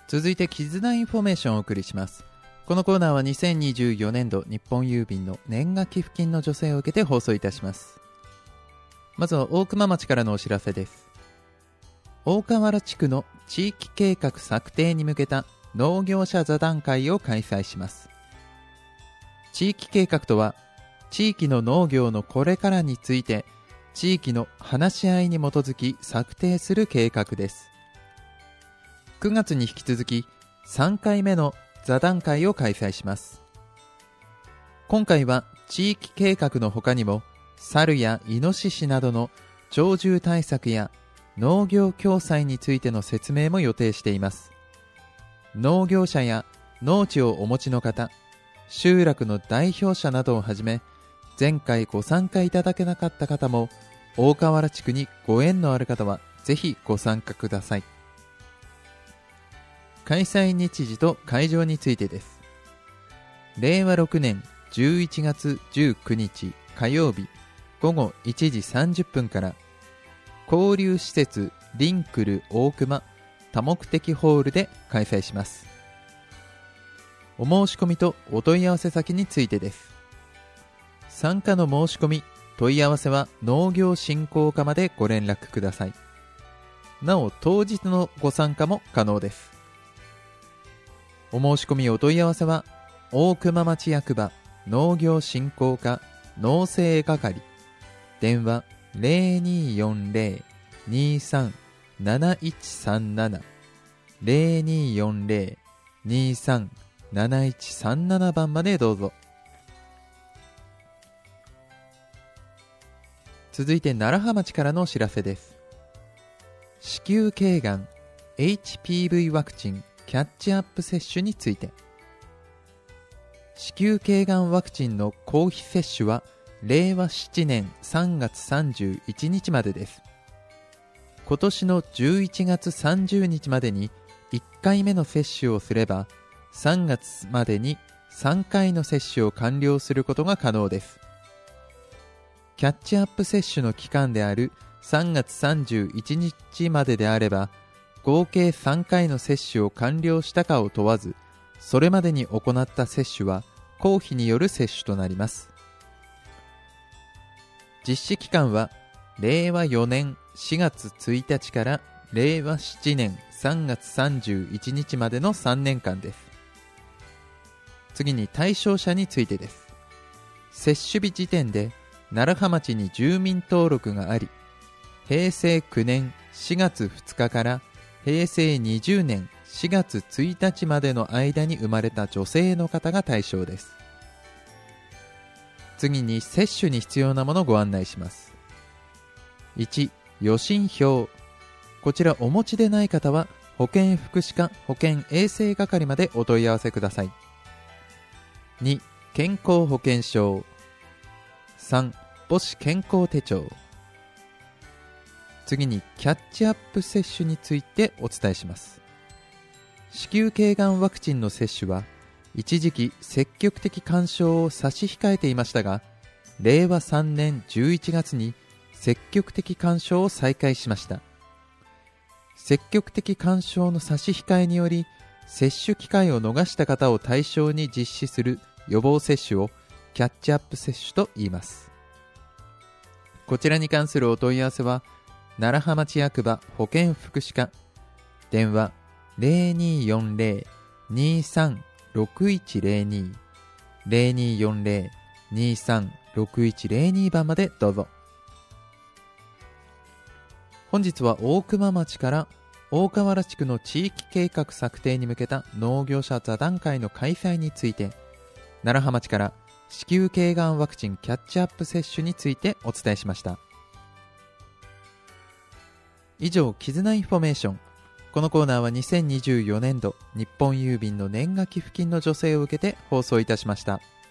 続いて絆インフォメーションをお送りします。このコーナーは2024年度日本郵便の年賀寄付金の助成を受けて放送いたします。まずは大熊町からのお知らせです。大河原地区の地域計画策定に向けた農業者座談会を開催します。地域計画とは、地域の農業のこれからについて地域の話し合いに基づき策定する計画です。9月に引き続き3回目の座談会を開催します。今回は地域計画の他にも猿やイノシシなどの鳥獣対策や農業共済についての説明も予定しています。農業者や農地をお持ちの方、集落の代表者などをはじめ、前回ご参加いただけなかった方も大河原地区にご縁のある方はぜひご参加ください。開催日時と会場についてです。令和6年11月19日火曜日午後1時30分から交流施設リンクル大熊多目的ホールで開催します。お申し込みとお問い合わせ先についてです。参加の申し込み問い合わせは農業振興課までご連絡ください。なお当日のご参加も可能です。お申し込みお問い合わせは大熊町役場農業振興課農政係、電話 0240-237137 0240-237137番までどうぞ。続いて楢葉町からのお知らせです。子宮頸がん HPV ワクチンキャッチアップ接種について。子宮頸がんワクチンの公費接種は令和7年3月31日までです。今年の11月30日までに1回目の接種をすれば3月までに3回の接種を完了することが可能です。キャッチアップ接種の期間である3月31日までであれば合計3回の接種を完了したかを問わず、それまでに行った接種は公費による接種となります。実施期間は令和4年4月1日から令和7年3月31日までの3年間です。次に対象者についてです。接種日時点で楢葉町に住民登録があり、平成9年4月2日から平成20年4月1日までの間に生まれた女性の方が対象です。次に接種に必要なものをご案内します。1、予診票。こちらお持ちでない方は保健福祉課保健衛生係までお問い合わせください。2、健康保険証。3、母子健康手帳。次にキャッチアップ接種についてお伝えします。子宮頸がんワクチンの接種は一時期積極的勧奨を差し控えていましたが、令和3年11月に積極的勧奨を再開しました。積極的勧奨の差し控えにより接種機会を逃した方を対象に実施する予防接種をキャッチアップ接種と言います。こちらに関するお問い合わせは楢葉町役場保健福祉課、電話 0240-236102 0240-236102 番までどうぞ。本日は大熊町から大河原地区の地域計画策定に向けた農業者座談会の開催について、楢葉町から子宮頸がんワクチンキャッチアップ接種についてお伝えしました。以上、絆インフォメーション。このコーナーは2024年度日本郵便の年賀寄付金の助成を受けて放送いたしました。